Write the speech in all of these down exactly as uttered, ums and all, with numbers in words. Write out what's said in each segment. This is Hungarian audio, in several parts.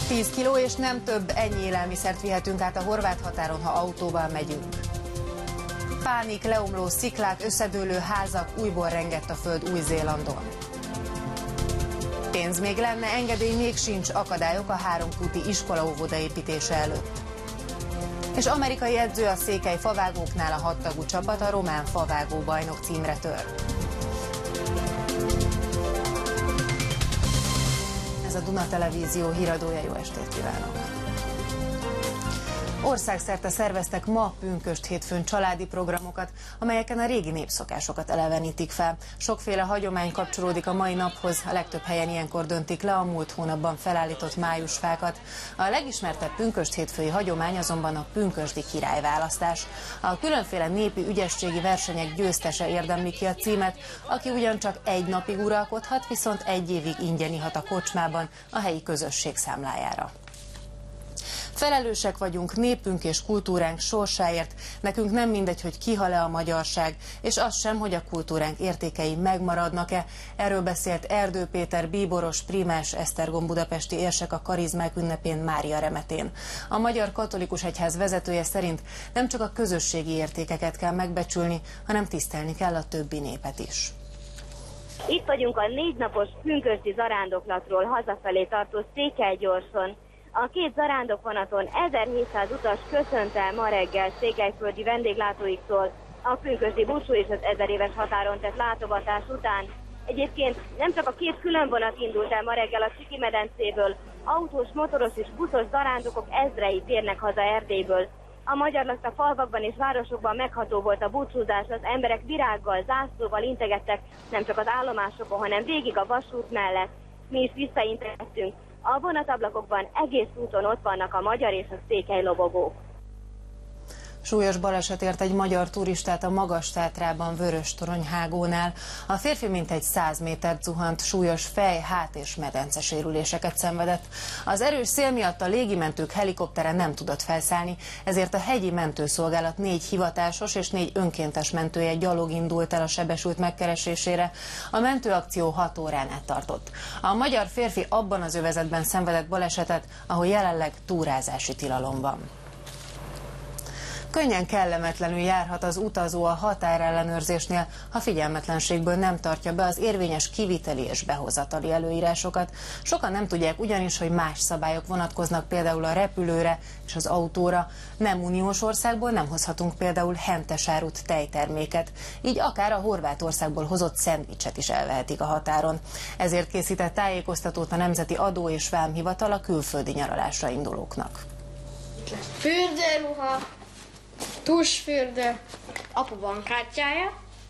tíz kiló és nem több, ennyi élelmiszert vihetünk át a horvát határon, ha autóval megyünk. Pánik, leomló sziklák, összedőlő házak, újból rengett a föld Új-Zélandon. Pénz még lenne, engedély még sincs, akadályok a háromkúti iskola-óvoda építése előtt. És amerikai edző a székely favágóknál, a hattagú csapat a román favágó bajnok címre tör. Ez a Duna Televízió híradója, jó estét kívánok! Országszerte szerveztek ma pünkösd hétfőn családi programokat, amelyeken a régi népszokásokat elevenítik fel. Sokféle hagyomány kapcsolódik a mai naphoz, a legtöbb helyen ilyenkor döntik le a múlt hónapban felállított májusfákat. A legismertebb pünkösd hétfői hagyomány azonban a pünkösdi királyválasztás. A különféle népi ügyességi versenyek győztese érdemli ki a címet, aki ugyancsak egy napig uralkodhat, viszont egy évig ingyen ihat a kocsmában a helyi közösség számlájára. Felelősek vagyunk népünk és kultúránk sorsáért, nekünk nem mindegy, hogy kihal-e a magyarság, és az sem, hogy a kultúránk értékei megmaradnak-e. Erről beszélt Erdő Péter bíboros, prímás Esztergom budapesti érsek a Karizmák ünnepén Mária remetén. A Magyar Katolikus Egyház vezetője szerint nem csak a közösségi értékeket kell megbecsülni, hanem tisztelni kell a többi népet is. Itt vagyunk a négy napos pünkösdi zarándoklatról hazafelé tartó Székelygyorson. A két zarándokvonaton ezerhétszáz utas köszönt el ma reggel székelyföldi vendéglátóiktól a pünkösdi búcsú és az ezer éves határon tett látogatás után. Egyébként nem csak a két külön vonat indult el ma reggel a Csiki-medencéből, autós, motoros és buszos zarándokok ezrei térnek haza Erdélyből. A magyar lakta falvakban és városokban megható volt a búcsúzás, az emberek virággal, zászlóval integettek nem csak az állomásokon, hanem végig a vasút mellett. Mi is visszaintegettünk. A vonatablakokban egész úton ott vannak a magyar és a székely lobogók. Súlyos baleset ért egy magyar turistát a Magas-Tátrában Vöröstorony-Hágónál. A férfi mintegy száz métert zuhant, súlyos fej, hát és medencesérüléseket szenvedett. Az erős szél miatt a légimentők helikoptere nem tudott felszállni, ezért a hegyi mentőszolgálat négy hivatásos és négy önkéntes mentője gyalog indult el a sebesült megkeresésére. A mentőakció hat órán át tartott. A magyar férfi abban az övezetben szenvedett balesetet, ahol jelenleg túrázási tilalom van. Könnyen kellemetlenül járhat az utazó a határellenőrzésnél, ha figyelmetlenségből nem tartja be az érvényes kiviteli és behozatali előírásokat. Sokan nem tudják ugyanis, hogy más szabályok vonatkoznak például a repülőre és az autóra. Nem uniós országból nem hozhatunk például hentesárut, tejterméket, így akár a Horvátországból hozott szendvicset is elvehetik a határon. Ezért készített tájékoztatót a Nemzeti Adó és Vámhivatal a külföldi nyaralásra indulóknak. Fürdőruha, tusfürdő, apu bankkártyája,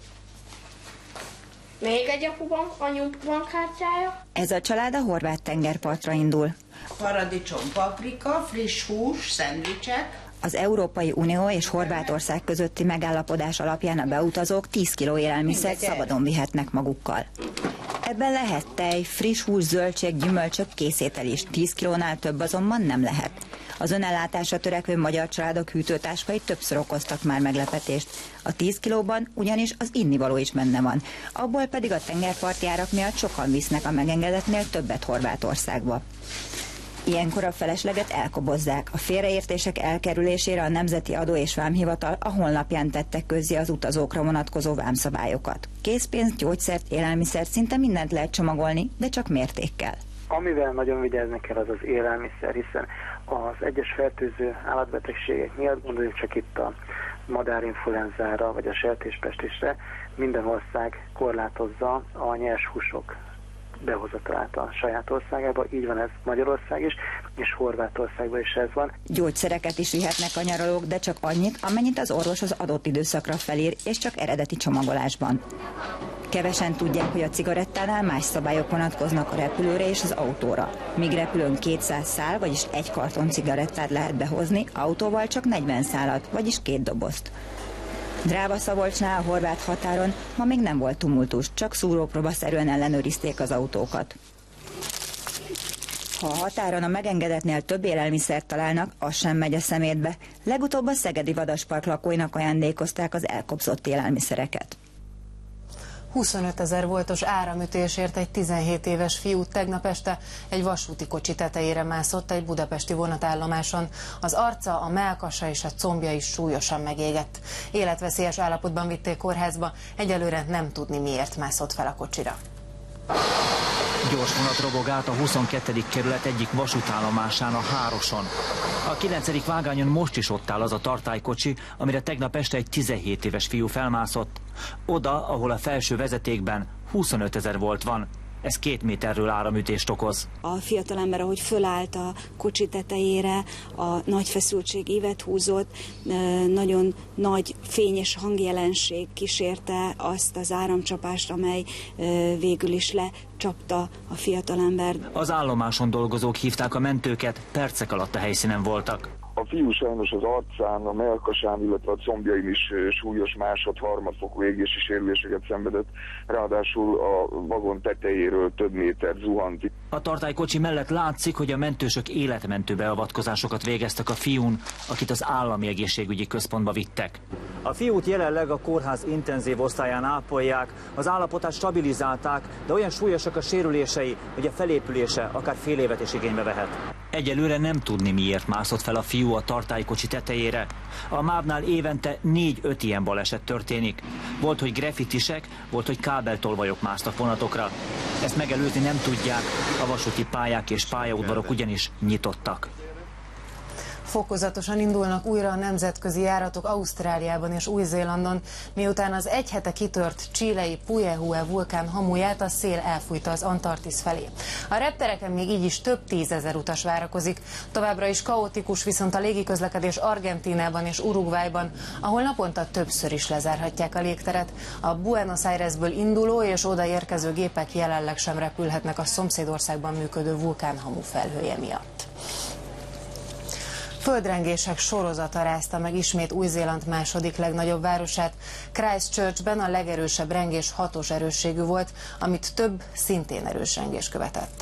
még egy apu bank, anyu bankkártyája. Ez a család a horvát tengerpartra indul. Paradicsom, paprika, friss hús, szendvicsek. Az Európai Unió és Horvátország közötti megállapodás alapján a beutazók tíz kiló élelmiszert szabadon vihetnek magukkal. Ebben lehet tej, friss hús, zöldség, gyümölcsök, készétel is. tíz kilónál több azonban nem lehet. Az önellátásra törekvő magyar családok hűtőtáskai többször okoztak már meglepetést. A tíz kilóban ugyanis az innivaló is benne van, abból pedig a tengerparti árak miatt sokan visznek a megengedettnél többet Horvátországba. Ilyenkor a felesleget elkobozzák. A félreértések elkerülésére a Nemzeti Adó és Vámhivatal a honlapján tettek közzé az utazókra vonatkozó vámszabályokat. Készpénzt, gyógyszert, élelmiszert, szinte mindent lehet csomagolni, de csak mértékkel. Amivel nagyon vigyázni kell, az az élelmiszer, hiszen az egyes fertőző állatbetegségek miatt, gondoljunk csak itt a madárinfluenzára vagy a sertéspestisre, minden ország korlátozza a nyers húsok behozatalát a saját országába, így van ez Magyarország is, és Horvátországban is ez van. Gyógyszereket is vihetnek a nyaralók, de csak annyit, amennyit az orvos az adott időszakra felír, és csak eredeti csomagolásban. Kevesen tudják, hogy a cigarettánál más szabályok vonatkoznak a repülőre és az autóra. Míg repülőn kétszáz szál, vagyis egy karton cigarettát lehet behozni, autóval csak negyven szálat, vagyis két dobozt. Dráva-Szabolcsnál, a horvát határon ma még nem volt tumultus, csak szúrópróbaszerűen ellenőrizték az autókat. Ha a határon a megengedettnél több élelmiszert találnak, az sem megy a szemétbe. Legutóbb a szegedi vadaspark lakóinak ajándékozták az elkobzott élelmiszereket. huszonötezer voltos áramütésért egy tizenhét éves fiú tegnap este egy vasúti kocsi tetejére mászott egy budapesti vonatállomáson. Az arca, a mellkasa és a combja is súlyosan megégett. Életveszélyes állapotban vitték kórházba, egyelőre nem tudni, miért mászott fel a kocsira. Gyors vonat robog át a huszonkettedik kerület egyik vasútállomásán, a Hároson. A kilencedik vágányon most is ott áll az a tartálykocsi, amire tegnap este egy tizenhét éves fiú felmászott. Oda, ahol a felső vezetékben huszonötezer volt van. Ez két méterről áramütést okoz. A fiatalember, ahogy fölállt a kocsi tetejére, a nagy feszültség ívet húzott, nagyon nagy fényes hangjelenség kísérte azt az áramcsapást, amely végül is lecsapta a fiatalembert. Az állomáson dolgozók hívták a mentőket, percek alatt a helyszínen voltak. A fiú sajnos az arcán, a mellkasán, illetve a combjain is súlyos másod-harmadfokú égési sérüléseket szenvedett, ráadásul a vagon tetejéről több méter zuhant. A tartálykocsi mellett látszik, hogy a mentősök életmentő beavatkozásokat végeztek a fiún, akit az állami egészségügyi központba vittek. A fiút jelenleg a kórház intenzív osztályán ápolják, az állapotát stabilizálták, de olyan súlyosak a sérülései, hogy a felépülése akár fél évet is igénybe vehet. Egyelőre nem tudni, miért mászott fel a fiú a tartálykocsi tetejére. A MÁV-nál évente négy-öt ilyen baleset történik. Volt, hogy graffitisek, volt, hogy kábeltolvajok másztak vonatokra. Ezt megelőzni nem tudják, a vasúti pályák és pályaudvarok ugyanis nyitottak. Fokozatosan indulnak újra a nemzetközi járatok Ausztráliában és Új-Zélandon, miután az egy hete kitört chilei Puyehue vulkán hamuját a szél elfújta az Antarktisz felé. A reptereken még így is több tízezer utas várakozik. Továbbra is kaotikus viszont a légiközlekedés Argentínában és Uruguayban, ahol naponta többször is lezárhatják a légteret. A Buenos Airesből induló és odaérkező gépek jelenleg sem repülhetnek a szomszédországban működő vulkánhamu felhője miatt. Földrengések sorozata rázta meg ismét Új-Zéland második legnagyobb városát. Christchurchben a legerősebb rengés hatos erősségű volt, amit több szintén erős rengés követett.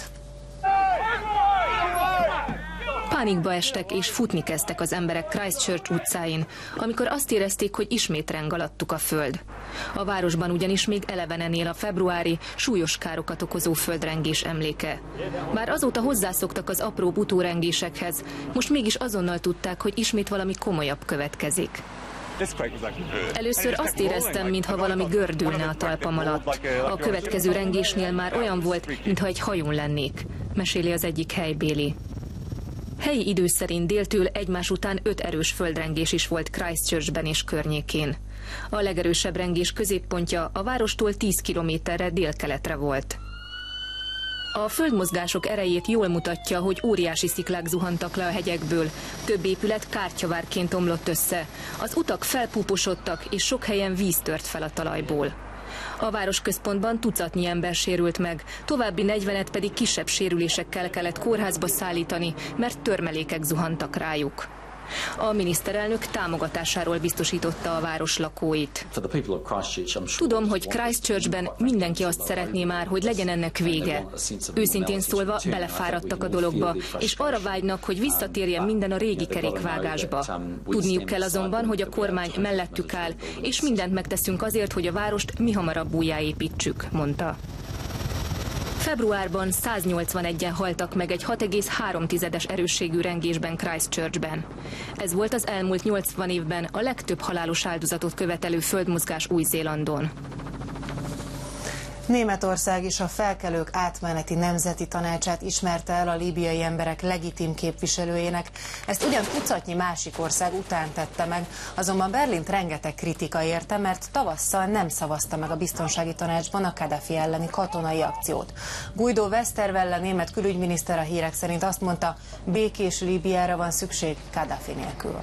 Pánikba estek és futni kezdtek az emberek Christchurch utcáin, amikor azt érezték, hogy ismét reng alattuk a föld. A városban ugyanis még elevenen él a februári, súlyos károkat okozó földrengés emléke. Bár azóta hozzászoktak az apróbb utórengésekhez, most mégis azonnal tudták, hogy ismét valami komolyabb következik. Először azt éreztem, mintha valami gördülne a talpam alatt. A következő rengésnél már olyan volt, mintha egy hajón lennék, meséli az egyik helybéli. Helyi idő szerint déltől egymás után öt erős földrengés is volt Christchurchben és környékén. A legerősebb rengés középpontja a várostól tíz kilométerre délkeletre volt. A földmozgások erejét jól mutatja, hogy óriási sziklák zuhantak le a hegyekből. Több épület kártyavárként omlott össze. Az utak felpúposodtak, és sok helyen víz tört fel a talajból. A városközpontban tucatnyi ember sérült meg, további negyvenet pedig kisebb sérülésekkel kellett kórházba szállítani, mert törmelékek zuhantak rájuk. A miniszterelnök támogatásáról biztosította a város lakóit. Tudom, hogy Christchurchben mindenki azt szeretné már, hogy legyen ennek vége. Őszintén szólva belefáradtak a dologba, és arra vágynak, hogy visszatérjen minden a régi kerékvágásba. Tudniuk kell azonban, hogy a kormány mellettük áll, és mindent megteszünk azért, hogy a várost mihamarabb újjáépítsük, mondta. Februárban száznyolcvanegyen haltak meg egy hat egész három tizedes erősségű rengésben Christchurchben. Ez volt az elmúlt nyolcvan évben a legtöbb halálos áldozatot követelő földmozgás Új-Zélandon. Németország is a Felkelők Átmeneti Nemzeti Tanácsát ismerte el a líbiai emberek legitim képviselőjének. Ezt ugyan tucatnyi másik ország után tette meg, azonban Berlint rengeteg kritika érte, mert tavasszal nem szavazta meg a biztonsági tanácsban a Kadhafi elleni katonai akciót. Guido Westerwelle német külügyminiszter a hírek szerint azt mondta, békés Líbiára van szükség Kadhafi nélkül.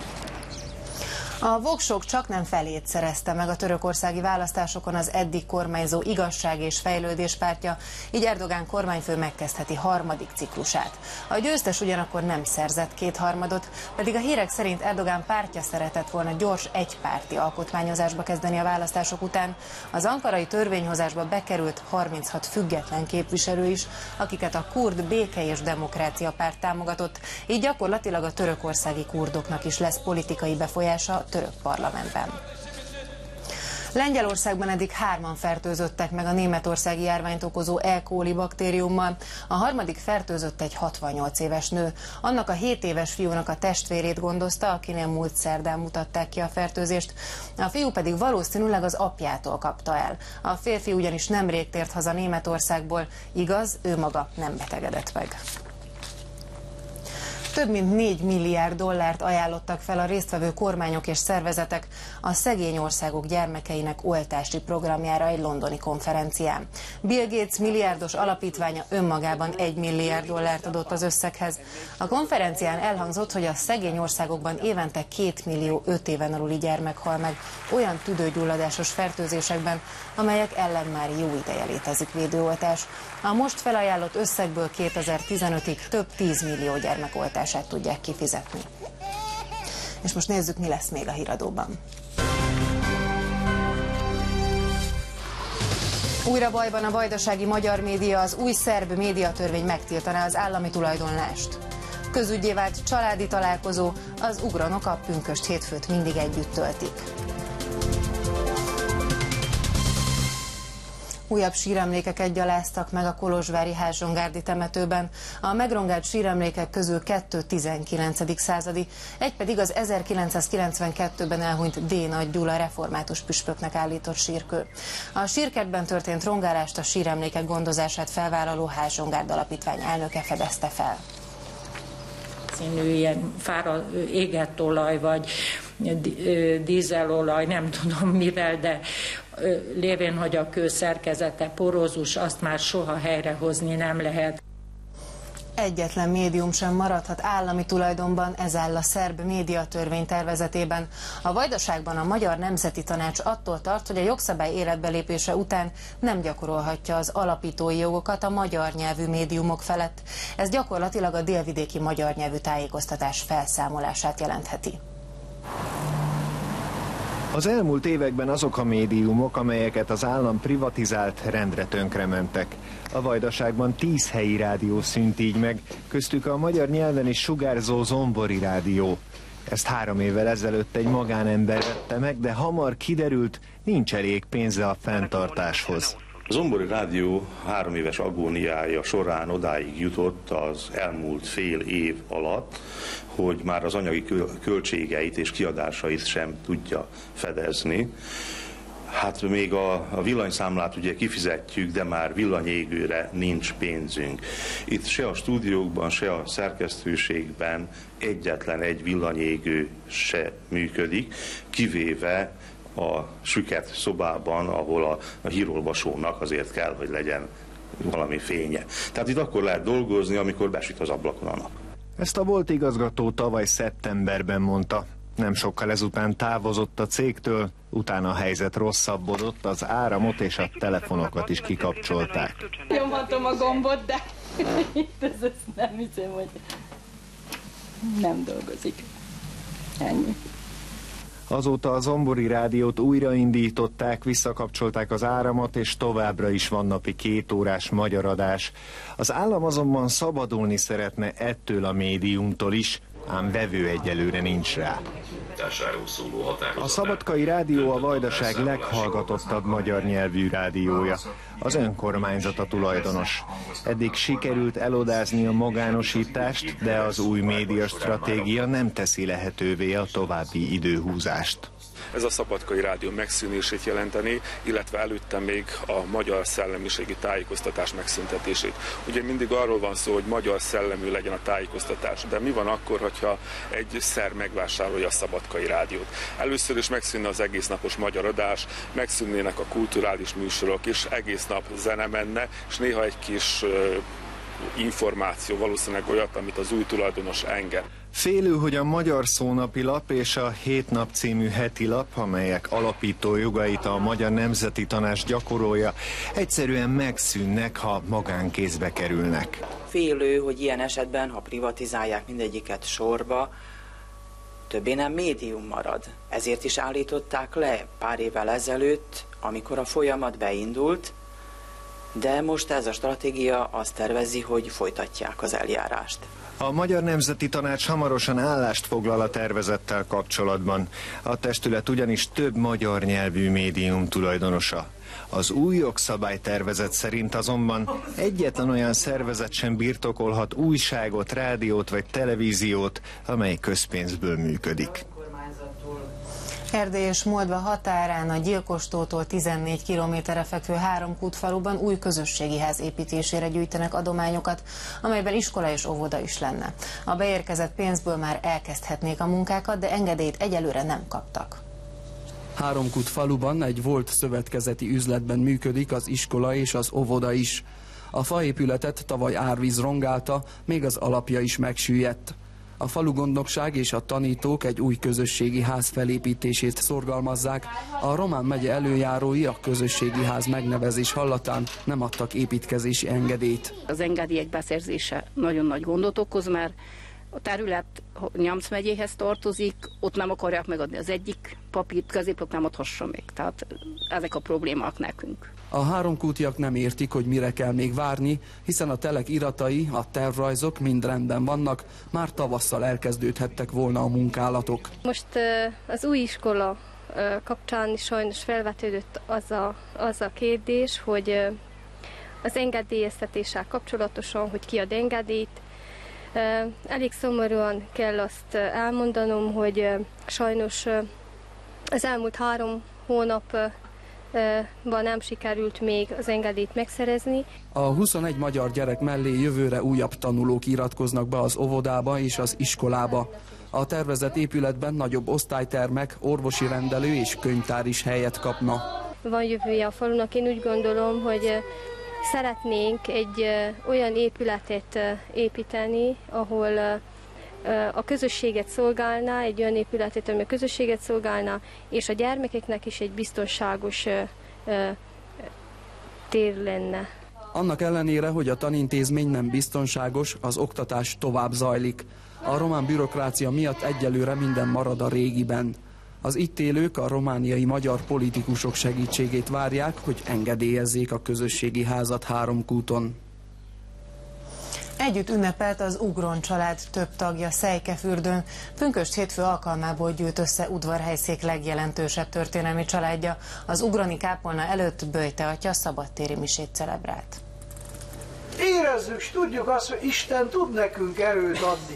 A voksok csak nem felét szerezte meg a törökországi választásokon az eddig kormányzó Igazság és Fejlődés pártja, így Erdogán kormányfő megkezdheti harmadik ciklusát. A győztes ugyanakkor nem szerzett kétharmadot, pedig a hírek szerint Erdogán pártja szeretett volna gyors egypárti alkotmányozásba kezdeni a választások után. Az ankarai törvényhozásba bekerült harminchat független képviselő is, akiket a kurd béke és demokrácia párt támogatott, így gyakorlatilag a törökországi kurdoknak is lesz politikai befolyása török parlamentben. Lengyelországban eddig hárman fertőzöttek meg a németországi járványt okozó E. coli baktériummal. A harmadik fertőzött egy hatvannyolc éves nő. Annak a hét éves fiúnak a testvérét gondozta, akinél múlt szerdán mutatták ki a fertőzést. A fiú pedig valószínűleg az apjától kapta el. A férfi ugyanis nemrég tért haza Németországból, igaz, ő maga nem betegedett meg. Több mint négy milliárd dollárt ajánlottak fel a résztvevő kormányok és szervezetek a szegény országok gyermekeinek oltási programjára egy londoni konferencián. Bill Gates milliárdos alapítványa önmagában egy milliárd dollárt adott az összeghez. A konferencián elhangzott, hogy a szegény országokban évente két millió öt éven aluli gyermek hal meg olyan tüdőgyulladásos fertőzésekben, amelyek ellen már jó ideje létezik védőoltás. A most felajánlott összegből kétezer-tizenötig több tízmillió gyermekoltását tudják kifizetni. És most nézzük, mi lesz még a híradóban. Újra bajban a vajdasági magyar média, az új szerb médiatörvény megtiltaná az állami tulajdonlást. Közüggyé vált családi találkozó, az ugronok a pünkösd hétfőt mindig együtt töltik. Újabb síremlékeket gyaláztak meg a kolozsvári Házsongárdi temetőben. A megrongált síremlékek közül kettő tizenkilencedik századi, egy pedig az ezerkilencszázkilencvenkettőben elhunyt D. Nagy Gyula református püspöknek állított sírkő. A sírkertben történt rongálást a síremlékek gondozását felvállaló Házsongárd Alapítvány elnöke fedezte fel. Színű ilyen fára, égett olaj, vagy dízelolaj, nem tudom mivel, de lévén, hogy a kő szerkezete porózus, azt már soha helyrehozni nem lehet. Egyetlen médium sem maradhat állami tulajdonban, ez áll a szerb médiatörvény tervezetében. A Vajdaságban a Magyar Nemzeti Tanács attól tart, hogy a jogszabály életbelépése után nem gyakorolhatja az alapítói jogokat a magyar nyelvű médiumok felett. Ez gyakorlatilag a délvidéki magyar nyelvű tájékoztatás felszámolását jelentheti. Az elmúlt években azok a médiumok, amelyeket az állam privatizált, rendre tönkrementek. A Vajdaságban tíz helyi rádió szűnt így meg, köztük a magyar nyelven is sugárzó Zombori Rádió. Ezt három évvel ezelőtt egy magánember vette meg, de hamar kiderült, nincs elég pénze a fenntartáshoz. A Zombori Rádió három éves agóniája során odáig jutott az elmúlt fél év alatt, hogy már az anyagi költségeit és kiadásait sem tudja fedezni. Hát még a, a villanyszámlát ugye kifizetjük, de már villanyégőre nincs pénzünk. Itt se a stúdiókban, se a szerkesztőségben egyetlen egy villanyégő se működik, kivéve a süket szobában, ahol a, a hírolvasónak azért kell, hogy legyen valami fénye. Tehát itt akkor lehet dolgozni, amikor besüt az ablakon a nap. Ezt a volt igazgató tavaly szeptemberben mondta. Nem sokkal ezután távozott a cégtől, utána a helyzet rosszabbodott, az áramot és a telefonokat is kikapcsolták. Nyomhatom a gombot, de itt ez, ez nem hiszem, hogy nem dolgozik. Ennyi. Azóta a Zombori Rádiót újraindították, visszakapcsolták az áramot, és továbbra is van napi két órás magyar adás. Az állam azonban szabadulni szeretne ettől a médiumtól is, ám vevő egyelőre nincs rá. A Szabadkai Rádió a Vajdaság leghallgatottabb magyar nyelvű rádiója. Az önkormányzat a tulajdonos. Eddig sikerült elodázni a magánosítást, de az új médiastratégia nem teszi lehetővé a további időhúzást. Ez a Szabadkai Rádió megszűnését jelenteni, illetve előtte még a magyar szellemiségi tájékoztatás megszüntetését. Ugye mindig arról van szó, hogy magyar szellemű legyen a tájékoztatás, de mi van akkor, hogyha egy szer megvásárolja a Szabadkai Rádiót? Először is megszűnne az egésznapos magyar adás, megszűnnének a kulturális műsorok, és egész nap zene menne, és néha egy kis információ, valószínűleg olyat, amit az új tulajdonos enged. Félő, hogy a Magyar Szónapi Lap és a Hét Nap című heti lap, amelyek alapító jogait a Magyar Nemzeti Tanács gyakorolja, egyszerűen megszűnnek, ha magánkézbe kerülnek. Félő, hogy ilyen esetben, ha privatizálják mindegyiket sorba, többé nem médium marad. Ezért is állították le pár évvel ezelőtt, amikor a folyamat beindult, de most ez a stratégia azt tervezi, hogy folytatják az eljárást. A Magyar Nemzeti Tanács hamarosan állást foglal a tervezettel kapcsolatban. A testület ugyanis több magyar nyelvű médium tulajdonosa. Az új jogszabálytervezet szerint azonban egyetlen olyan szervezet sem birtokolhat újságot, rádiót vagy televíziót, amely közpénzből működik. Erdély és Moldva határán a Gyilkostótól tizennégy kilométerre fekvő Háromkút faluban új közösségi ház építésére gyűjtenek adományokat, amelyben iskola és óvoda is lenne. A beérkezett pénzből már elkezdhetnék a munkákat, de engedélyt egyelőre nem kaptak. Háromkút faluban egy volt szövetkezeti üzletben működik az iskola és az óvoda is. A faépületet tavaly árvíz rongálta, még az alapja is megsüllyedt. A falugondnokság és a tanítók egy új közösségi ház felépítését szorgalmazzák. A Román megye előjárói a közösségi ház megnevezés hallatán nem adtak építkezési engedélyt. Az engedélyek beszerzése nagyon nagy gondot okoz, mert a terület Nyamc megyéhez tartozik, ott nem akarják megadni az egyik papírt, középok nem adhassa még. Tehát ezek a problémák nekünk. A háromkútiak nem értik, hogy mire kell még várni, hiszen a telek iratai, a tervrajzok mind rendben vannak, már tavasszal elkezdődhettek volna a munkálatok. Most az új iskola kapcsán sajnos felvetődött az a, az a kérdés, hogy az engedélyeztetéssel kapcsolatosan, hogy ki ad engedélyt. Elég szomorúan kell azt elmondanom, hogy sajnos az elmúlt három hónapban nem sikerült még az engedélyt megszerezni. A huszonegy magyar gyerek mellé jövőre újabb tanulók iratkoznak be az óvodába és az iskolába. A tervezett épületben nagyobb osztálytermek, orvosi rendelő és könyvtár is helyet kapna. Van jövője a falunak, én úgy gondolom, hogy szeretnénk egy olyan épületet építeni, ahol a közösséget szolgálná, egy olyan épületet, ami a közösséget szolgálná, és a gyermekeknek is egy biztonságos tér lenne. Annak ellenére, hogy a tanintézmény nem biztonságos, az oktatás tovább zajlik. A román bürokrácia miatt egyelőre minden marad a régiben. Az itt élők a romániai magyar politikusok segítségét várják, hogy engedélyezzék a közösségi házat Háromkúton. Együtt ünnepelt az Ugron család több tagja Szejkefürdőn. Pünkösd hétfő alkalmából gyűlt össze Udvarhelyszék legjelentősebb történelmi családja. Az ugrani kápolna előtt Böjte atya szabadtéri misét celebrált. Érezzük, és tudjuk azt, hogy Isten tud nekünk erőt adni.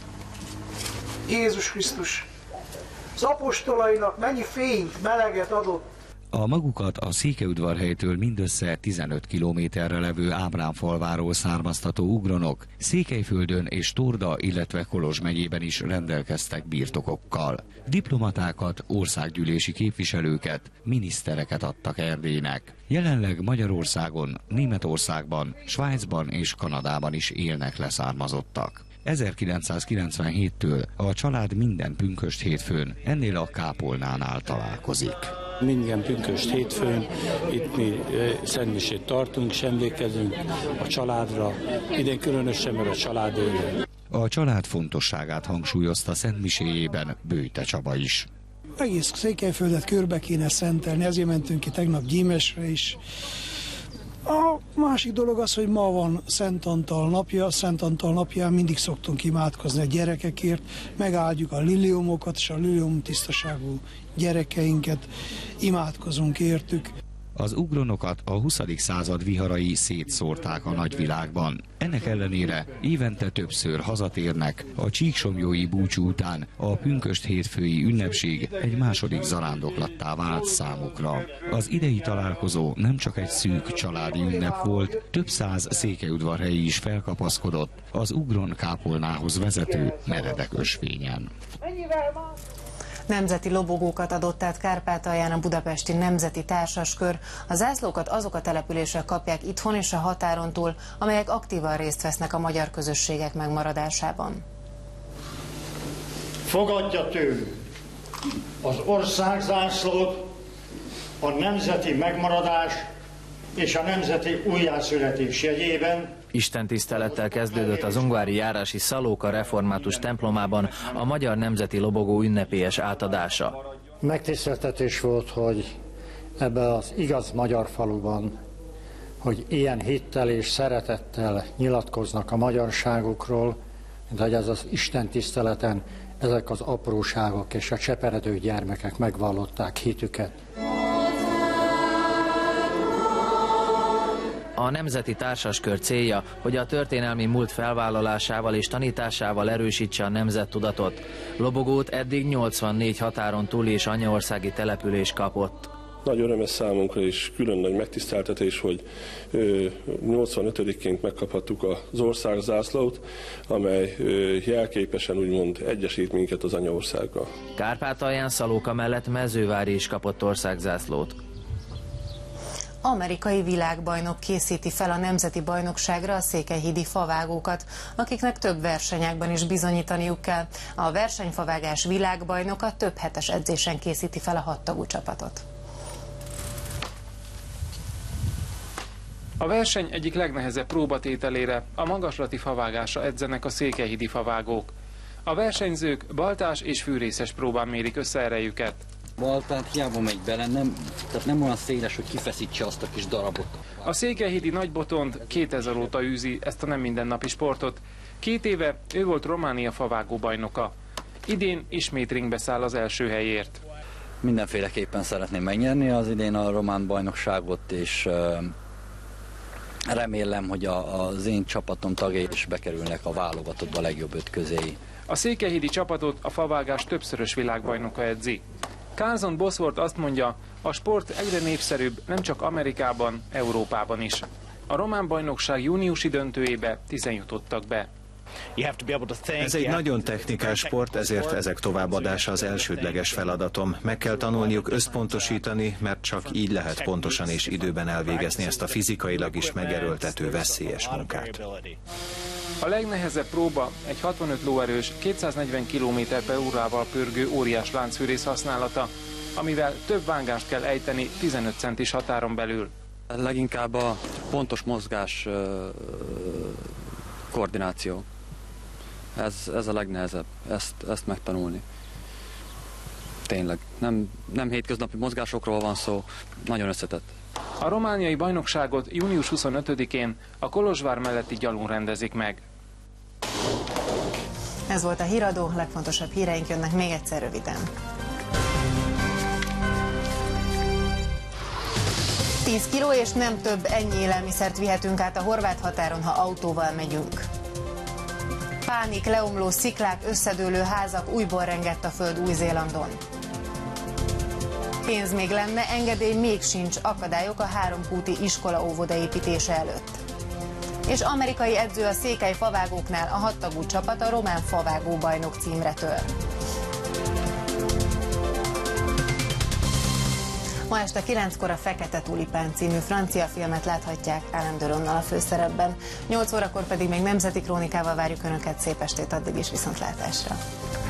Jézus Krisztus az apostolainak mennyi fényt, meleget adott. A magukat a Székelyudvarhelytől mindössze tizenöt kilométerre levő Ábránfalváról származtató ugronok Székelyföldön és Torda, illetve Kolozs megyében is rendelkeztek birtokokkal. Diplomatákat, országgyűlési képviselőket, minisztereket adtak Erdélynek. Jelenleg Magyarországon, Németországban, Svájcban és Kanadában is élnek leszármazottak. ezerkilencszázkilencvenhéttől a család minden pünkösd hétfőn ennél a kápolnánál találkozik. Minden pünkösd hétfőn itt mi szentmisét tartunk, és emlékezünk a családra, idén különösen, mert a család élő. A család fontosságát hangsúlyozta szentmiséjében Böjte Csaba is. Egész Székelyföldet körbe kéne szentelni, ezért mentünk ki tegnap Gyímesre is. A másik dolog az, hogy ma van Szent Antal napja, Szent Antal napján mindig szoktunk imádkozni a gyerekekért, megáldjuk a liliumokat és a lilium tisztaságú gyerekeinket, imádkozunk értük. Az ugronokat a huszadik század viharai szétszórták a nagyvilágban. Ennek ellenére évente többször hazatérnek, a csíksomlyói búcsú után a pünkösd hétfői ünnepség egy második zarándoklattá vált számukra. Az idei találkozó nem csak egy szűk családi ünnep volt, több száz székelyudvarhelyi is felkapaszkodott az ugron kápolnához vezető meredek ösvényen. Nemzeti lobogókat adott át Kárpátalján a budapesti Nemzeti Társaskör. A zászlókat azok a települések kapják itthon és a határon túl, amelyek aktívan részt vesznek a magyar közösségek megmaradásában. Fogadja tőlünk az országzászlót, a nemzeti megmaradás és a nemzeti újjászületés jegyében. Istentisztelettel kezdődött az ungvári járási Szalóka református templomában a magyar nemzeti lobogó ünnepélyes átadása. Megtiszteltetés volt, hogy ebbe az igaz magyar faluban, hogy ilyen hittel és szeretettel nyilatkoznak a magyarságukról, de hogy ez az Isten tiszteleten ezek az apróságok és a cseperedő gyermekek megvallották hitüket. A Nemzeti Társaskör célja, hogy a történelmi múlt felvállalásával és tanításával erősítse a nemzettudatot. Lobogót eddig nyolcvannégy határon túli és anyaországi település kapott. Nagy öröm számunkra és külön nagy megtiszteltetés, hogy nyolcvanötödikként megkaphattuk az országzászlót, amely jelképesen úgymond egyesít minket az anyaországgal. Kárpátalján Szalóka mellett Mezővári is kapott országzászlót. Amerikai világbajnok készíti fel a nemzeti bajnokságra a székelyhídi favágókat, akiknek több versenyekben is bizonyítaniuk kell. A versenyfavágás világbajnoka több hetes edzésen készíti fel a hattagú csapatot. A verseny egyik legnehezebb próbatételére, a magaslati favágásra edzenek a székelyhídi favágók. A versenyzők baltás és fűrészes próbán mérik össze erejüket. Baltát hiába megy bele, nem, tehát nem olyan széles, hogy kifeszítse azt a kis darabot. A székelyhídi Nagybotond kétezer óta űzi ezt a nem mindennapi sportot. Két éve ő volt Románia favágó bajnoka. Idén ismét ringbe száll az első helyért. Mindenféleképpen szeretném megnyerni az idén a román bajnokságot, és remélem, hogy a, az én csapatom tagjai is bekerülnek a válogatottba a legjobb öt közé. A székelyhídi csapatot a favágás többszörös világbajnoka edzi. Carson Bosworth azt mondja, a sport egyre népszerűbb nem csak Amerikában, Európában is. A román bajnokság júniusi döntőjébe tízen jutottak be. Ez egy nagyon technikás sport, ezért ezek továbbadása az elsődleges feladatom. Meg kell tanulniuk összpontosítani, mert csak így lehet pontosan és időben elvégezni ezt a fizikailag is megerőltető veszélyes munkát. A legnehezebb próba egy hatvanöt lóerős, kétszáznegyven kilométer per órával pörgő óriás láncfűrész használata, amivel több vágást kell ejteni tizenöt centis határon belül. Leginkább a pontos mozgás koordináció. Ez, ez a legnehezebb, ezt, ezt megtanulni. Tényleg, nem, nem hétköznapi mozgásokról van szó, nagyon összetett. A romániai bajnokságot június huszonötödikén a Kolozsvár melletti Gyalun rendezik meg. Ez volt a híradó, legfontosabb híreink jönnek még egyszer röviden. tíz kiló és nem több, ennyi élelmiszert vihetünk át a horvát határon, ha autóval megyünk. Pánik, leomló sziklák, összedőlő házak, újból rengett a föld Új-Zélandon. Pénz még lenne, engedély még sincs, akadályok a háromkúti iskola óvoda építése előtt. És amerikai edző a székely favágóknál, a hattagú csapat a román favágó bajnok címre tör. Ma este kilenckor a Fekete tulipán című francia filmet láthatják Alain Delonnal a főszerepben. nyolc órakor pedig még nemzeti krónikával várjuk Önöket, szép estét, addig is viszontlátásra.